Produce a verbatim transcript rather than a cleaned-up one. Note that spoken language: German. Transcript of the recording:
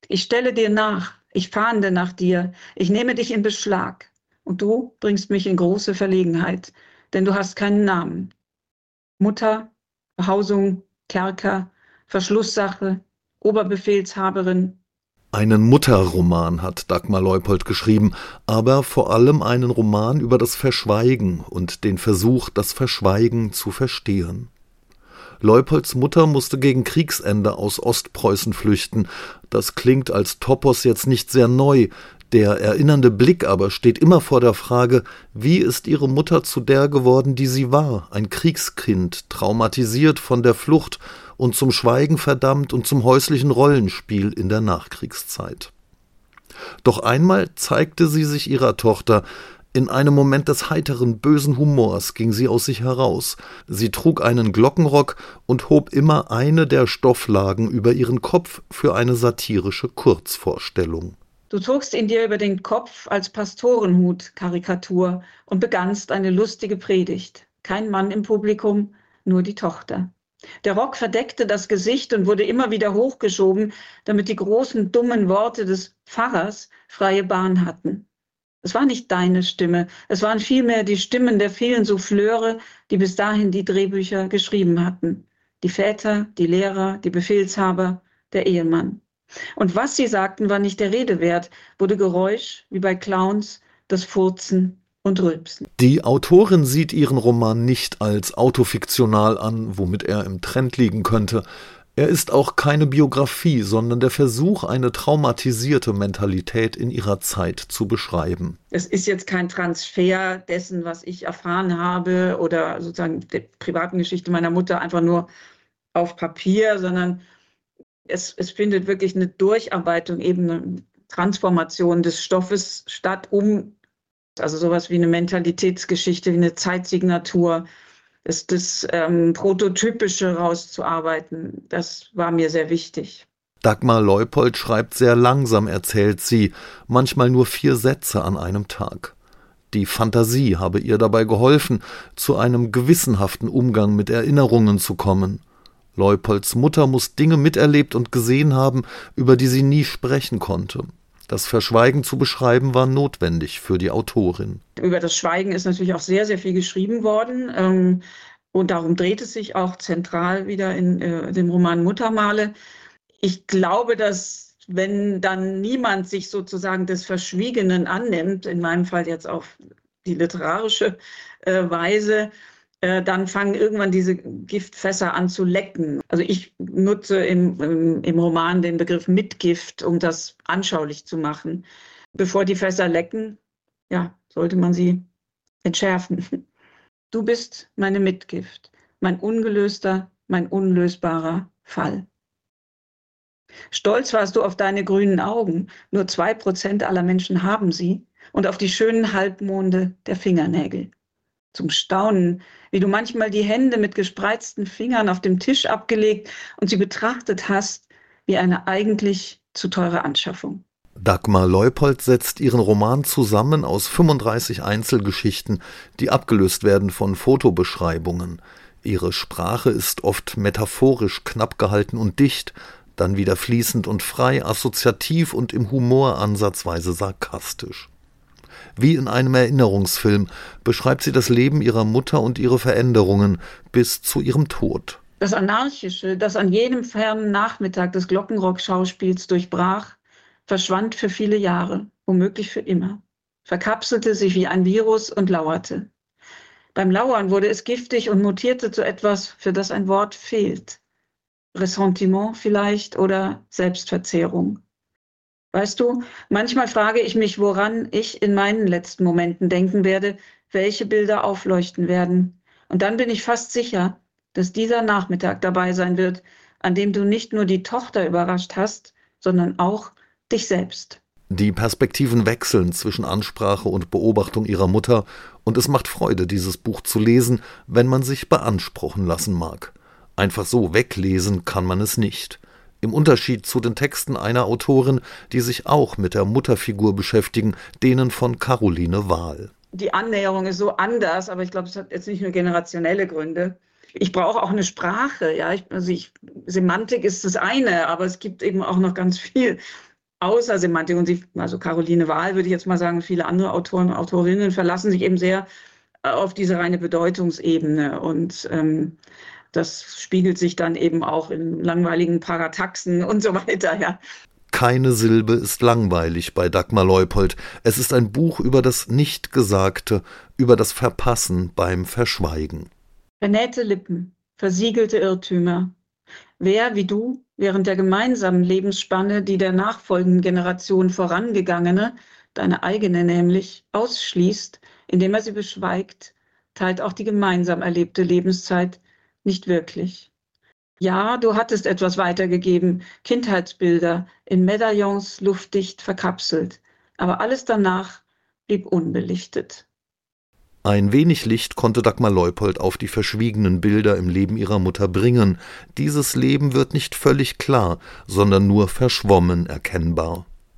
Ich stelle dir nach, ich fahnde nach dir, ich nehme dich in Beschlag und du bringst mich in große Verlegenheit, denn du hast keinen Namen. Mutter, Behausung, Kerker, Verschlusssache, Oberbefehlshaberin. Einen Mutterroman hat Dagmar Leupold geschrieben, aber vor allem einen Roman über das Verschweigen und den Versuch, das Verschweigen zu verstehen. Leupolds Mutter musste gegen Kriegsende aus Ostpreußen flüchten. Das klingt als Topos jetzt nicht sehr neu. Der erinnernde Blick aber steht immer vor der Frage, wie ist ihre Mutter zu der geworden, die sie war? Ein Kriegskind, traumatisiert von der Flucht und zum Schweigen verdammt und zum häuslichen Rollenspiel in der Nachkriegszeit. Doch einmal zeigte sie sich ihrer Tochter. In einem Moment des heiteren, bösen Humors ging sie aus sich heraus. Sie trug einen Glockenrock und hob immer eine der Stofflagen über ihren Kopf für eine satirische Kurzvorstellung. Du trugst ihn dir über den Kopf als Pastorenhut, Karikatur, und begannst eine lustige Predigt. Kein Mann im Publikum, nur die Tochter. Der Rock verdeckte das Gesicht und wurde immer wieder hochgeschoben, damit die großen, dummen Worte des Pfarrers freie Bahn hatten. Es war nicht deine Stimme, es waren vielmehr die Stimmen der vielen Souffleure, die bis dahin die Drehbücher geschrieben hatten. Die Väter, die Lehrer, die Befehlshaber, der Ehemann. Und was sie sagten, war nicht der Rede wert, wurde Geräusch, wie bei Clowns, das Furzen und Rülpsen. Die Autorin sieht ihren Roman nicht als autofiktional an, womit er im Trend liegen könnte. Er ist auch keine Biografie, sondern der Versuch, eine traumatisierte Mentalität in ihrer Zeit zu beschreiben. Es ist jetzt kein Transfer dessen, was ich erfahren habe oder sozusagen der privaten Geschichte meiner Mutter einfach nur auf Papier, sondern es, es findet wirklich eine Durcharbeitung, eben eine Transformation des Stoffes statt, um also sowas wie eine Mentalitätsgeschichte, wie eine Zeitsignatur, das, das ähm, Prototypische rauszuarbeiten. Das war mir sehr wichtig. Dagmar Leupold schreibt sehr langsam, erzählt sie, manchmal nur vier Sätze an einem Tag. Die Fantasie habe ihr dabei geholfen, zu einem gewissenhaften Umgang mit Erinnerungen zu kommen. Leupolds Mutter muss Dinge miterlebt und gesehen haben, über die sie nie sprechen konnte. Das Verschweigen zu beschreiben war notwendig für die Autorin. Über das Schweigen ist natürlich auch sehr, sehr viel geschrieben worden. Ähm, und darum dreht es sich auch zentral wieder in äh, dem Roman Muttermale. Ich glaube, dass wenn dann niemand sich sozusagen des Verschwiegenen annimmt, in meinem Fall jetzt auf die literarische äh, Weise, äh, dann fangen irgendwann diese Giftfässer an zu lecken. Also ich nutze im, im, im Roman den Begriff Mitgift, um das anschaulich zu machen. Bevor die Fässer lecken, ja, sollte man sie entschärfen. Du bist meine Mitgift, mein ungelöster, mein unlösbarer Fall. Stolz warst du auf deine grünen Augen, nur zwei Prozent aller Menschen haben sie, und auf die schönen Halbmonde der Fingernägel. Zum Staunen, wie du manchmal die Hände mit gespreizten Fingern auf dem Tisch abgelegt und sie betrachtet hast wie eine eigentlich zu teure Anschaffung. Dagmar Leupold setzt ihren Roman zusammen aus fünfunddreißig Einzelgeschichten, die abgelöst werden von Fotobeschreibungen. Ihre Sprache ist oft metaphorisch knapp gehalten und dicht, dann wieder fließend und frei, assoziativ und im Humor ansatzweise sarkastisch. Wie in einem Erinnerungsfilm beschreibt sie das Leben ihrer Mutter und ihre Veränderungen bis zu ihrem Tod. Das Anarchische, das an jedem fernen Nachmittag des Glockenrock-Schauspiels durchbrach, verschwand für viele Jahre, womöglich für immer, verkapselte sich wie ein Virus und lauerte. Beim Lauern wurde es giftig und mutierte zu etwas, für das ein Wort fehlt. Ressentiment vielleicht oder Selbstverzehrung. Weißt du, manchmal frage ich mich, woran ich in meinen letzten Momenten denken werde, welche Bilder aufleuchten werden. Und dann bin ich fast sicher, dass dieser Nachmittag dabei sein wird, an dem du nicht nur die Tochter überrascht hast, sondern auch dich selbst. Die Perspektiven wechseln zwischen Ansprache und Beobachtung ihrer Mutter, und es macht Freude, dieses Buch zu lesen, wenn man sich beanspruchen lassen mag. Einfach so weglesen kann man es nicht. Im Unterschied zu den Texten einer Autorin, die sich auch mit der Mutterfigur beschäftigen, denen von Caroline Wahl. Die Annäherung ist so anders, aber ich glaube, es hat jetzt nicht nur generationelle Gründe. Ich brauche auch eine Sprache, ja. Ich, also ich, Semantik ist das eine, aber es gibt eben auch noch ganz viel Außersemantik. Und sie, also Caroline Wahl, würde ich jetzt mal sagen, viele andere Autoren und Autorinnen verlassen sich eben sehr auf diese reine Bedeutungsebene. Und ähm, das spiegelt sich dann eben auch in langweiligen Parataxen und so weiter, ja. Keine Silbe ist langweilig bei Dagmar Leupold. Es ist ein Buch über das Nichtgesagte, über das Verpassen beim Verschweigen. Vernähte Lippen, versiegelte Irrtümer. Wer wie du während der gemeinsamen Lebensspanne die der nachfolgenden Generation vorangegangene, deine eigene nämlich, ausschließt, indem er sie beschweigt, teilt auch die gemeinsam erlebte Lebenszeit nicht wirklich. Ja, du hattest etwas weitergegeben, Kindheitsbilder, in Medaillons luftdicht verkapselt, aber alles danach blieb unbelichtet. Ein wenig Licht konnte Dagmar Leupold auf die verschwiegenen Bilder im Leben ihrer Mutter bringen. Dieses Leben wird nicht völlig klar, sondern nur verschwommen erkennbar.